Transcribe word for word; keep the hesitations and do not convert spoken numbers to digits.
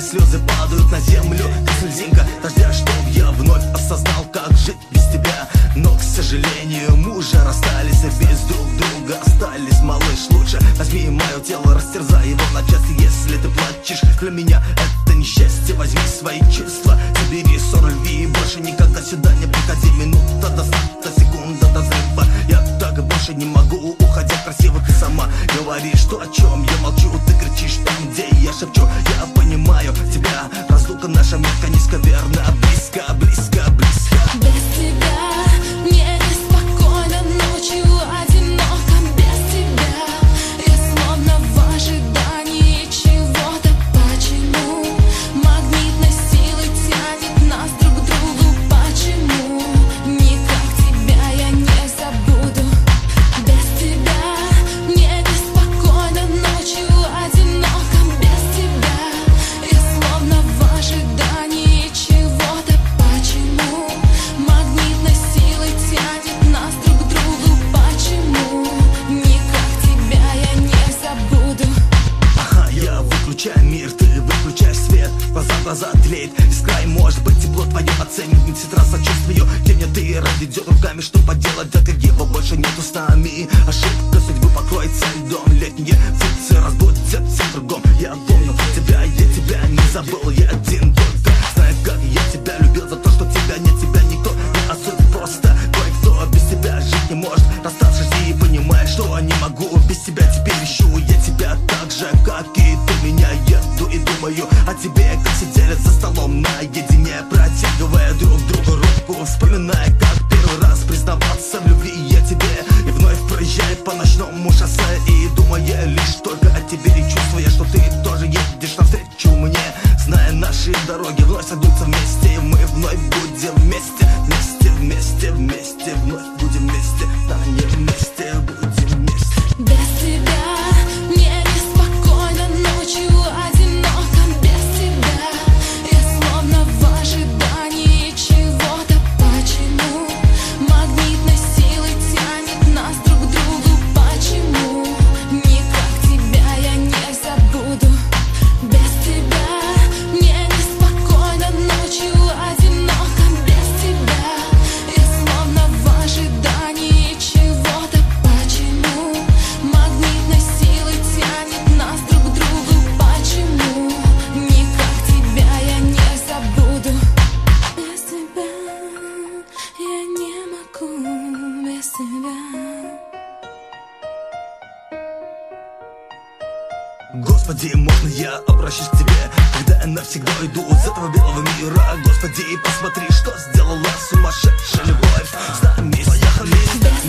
слезы падают на землю, как слезинка дождя, чтоб я вновь осознал, как жить без тебя. Но, к сожалению, мы уже расстались и без друг друга остались. Малыш, лучше возьми мое тело, растерзай его на части. Если ты плачешь, для меня это несчастье. Возьми свои чувства, забери ссор, льви и больше никогда сюда не приходи. Минута до старта, секунда до взрыва. Я так больше не могу, уходя красиво. Ты сама говоришь, что о чем я молчу. Ты кричишь там, где я шепчу. Я понимаю тебя, разлука наша метка низковерна. Близко, близко, близко. Без тебя мне неспокойно ночью, одиноко без тебя. Я словно в ожидании чего-то. Почему магнитной силой тянет нас друг к другу? Почему никак тебя я не забуду? Без тебя мне неспокойно ночью, одиноко без тебя. Я словно в ожидании чего-то. Почему магнитной силой тянет нас друг к другу? Почему никак тебя я не забуду? Ага, я выключаю мир, ты выключаешь свет. Глаза в глаза тлеет искра, и может быть тепло твое оценит. Не сестра сочувствию, темня ты разведет руками. Что поделать, так как его больше нету с нами. Ошибка судьбы покроется льдом. Летние птицы разбудят всем другом. Я помню тебя, я тебя не забыл. Я один только знаю, как я тебя любил. За то, что тебя нет, тебя никто не осудит. Просто кое-кто без тебя жить не может. Расставшись и понимаешь, что не могу без тебя. Теперь ищу я тебя так же, как и ты меня. Еду и думаю о тебе, как сидели за столом наедине, протягивая друг другу руку, вспоминая, как первый раз признаваться в любви я тебе. И вновь проезжая по ночному шоссе и думая лишь только о тебе, и чувствуя, что ты тоже едешь навстречу мне. Зная, наши дороги вновь сойдутся вместе, и мы вновь будем вместе. Вместе, вместе, вместе, вновь будем вместе. Да, не вместе, будем вместе. Без тебя мне неспокойно ночью, одиноко без тебя. Я словно в ожидании чего-то. Почему магнитной силой тянет нас друг к другу? Почему никак тебя я не забуду? Без тебя мне неспокойно ночью, одиноко без тебя. Я словно в ожидании чего-то. Почему магнитной силой тянет нас друг к другу? Почему никак тебя я не забуду? Без тебя я не могу, без тебя. Господи, можно я обращусь к тебе, когда я навсегда уйду из этого белого мира? Господи, посмотри, что сделала сумасшедшая любовь с нами. Поехали.